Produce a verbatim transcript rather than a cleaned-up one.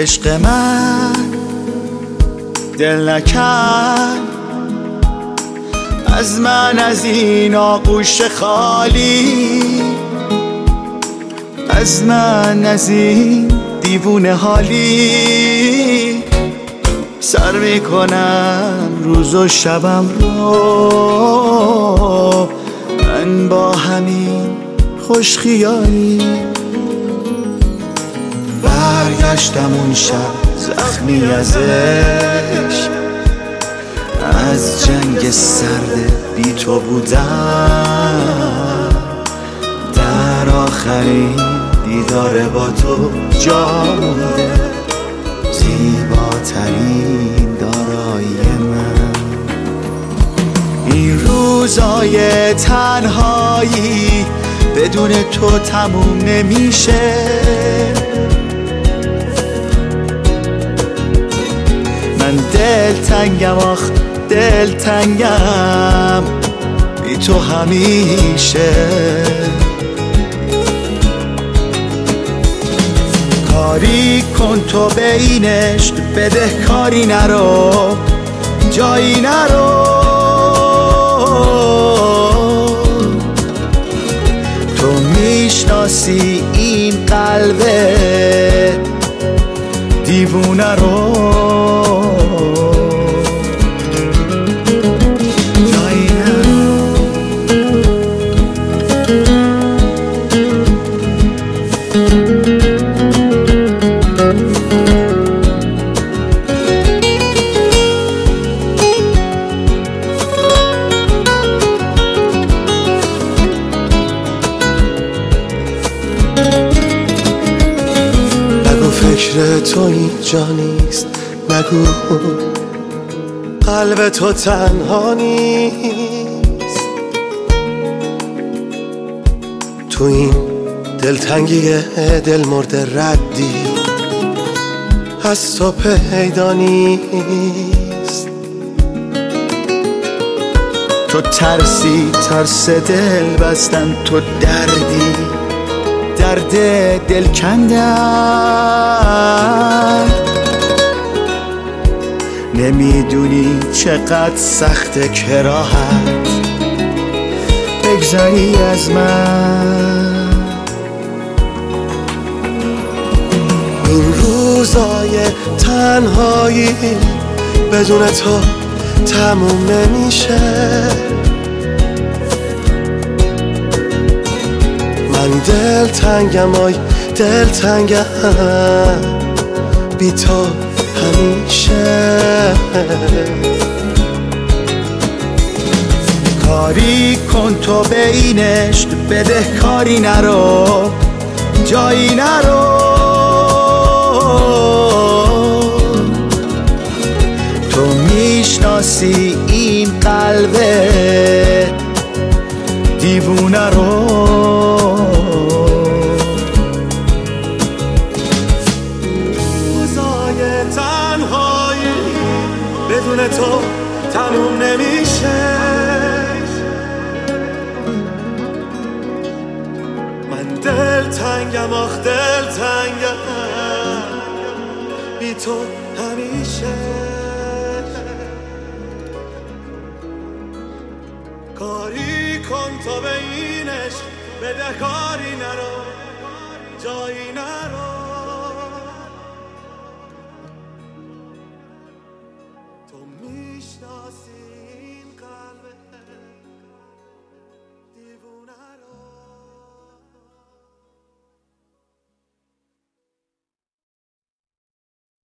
عشق من دل نکن از من، از این آغوش خالی، از من، از این دیوونه حالی. سر میکنم روز و شبم رو من با همین خوش خیالی. برگشتم اون شب زخمی از عشق، از جنگ سرد بی تو بودم، در آخرین دیدار با تو جا مونده زیباترین دارایی من. این روزای تنهایی بدون تو تموم نمیشه، من دل تنگم، آخ دل تنگم بی تو همیشه. کاری کن تو به این عشق، بده کاری نرو، جایی نرو. تو میشناسی این قلب دیوونه رو. فکر تو اینجا نیست، نگو قلب تو تنها نیست. تو این دلتنگی دل مرده ردی از تو پیدا نیست. تو ترسی ترس دل بستن، تو دردی درد دل کندن. نمیدونی چقدر سخت کراهت بگذاری از من. این روزای تنهایی بدون تو تموم نمیشه. من دل تنگم، آی دل تنگم بی تو همیشه. کاری کن تو به این عشق، بده کاری نرو، جایی نرو. تو میشناسی این قلب دیوونه رو. بدون تو تموم نمیشه. من دل تنگم، آخ دل تنگم بی تو همیشه. کاری کن تو به این عشق، بده کاری نرو، جایی نرو. تو میشناسی